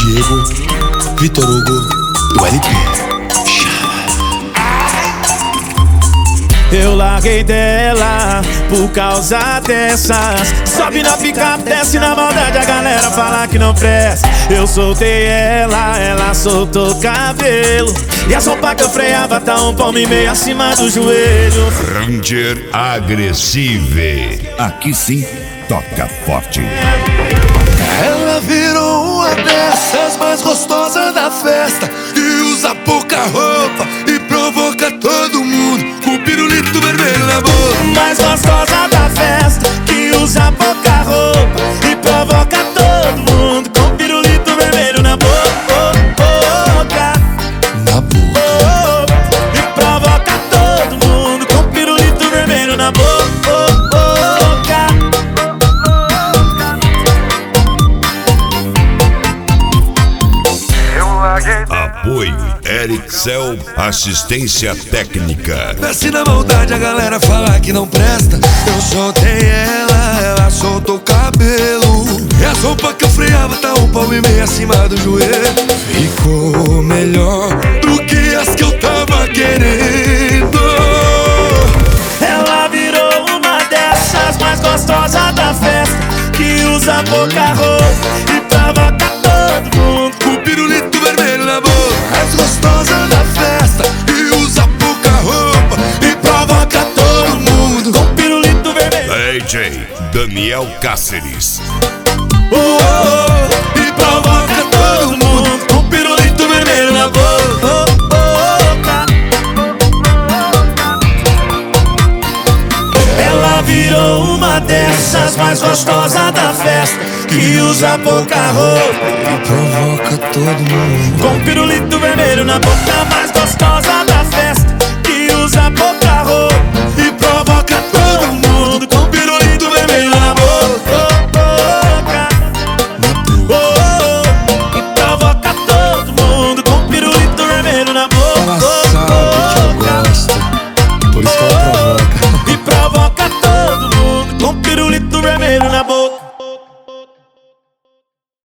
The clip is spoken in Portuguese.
Diego, Vitor Hugo, do LP. Eu larguei dela por causa dessas. Sobe na picape, desce na maldade, a galera fala que não presta. Eu soltei ela, ela soltou o cabelo. E a sopa que eu freava tá um palmo e meio acima do joelho. Ranger Agressive. Aqui sim, toca forte. Ela virou uma dessas mais gostosas da festa, que usa pouca roupa e provoca todo mundo com pirulito vermelho na boca. Mais gostosa da festa, que usa pouca roupa e provoca todo mundo com pirulito vermelho na boca. Na boca. E provoca todo mundo com pirulito vermelho na boca. Apoio Ericel Assistência Técnica. Desce na maldade, a galera fala que não presta. Eu soltei ela, ela soltou o cabelo. E a sopa que eu freava tá um palmo e meio acima do joelho. Ficou melhor do que as que eu tava querendo. Ela virou uma dessas mais gostosas da festa, que usa pouca roupa e provoca todo mundo com pirulito vermelho na boca. Mais gostosa da festa, que usa pouca roupa e provoca todo mundo com pirulito vermelho. DJ Daniel Cáceres. E provoca todo mundo com pirulito vermelho na boca. Ela virou uma dessas mais gostosas da festa, que usa pouca roupa e provoca todo mundo com pirulito vermelho na boca. Mais gostosa da festa,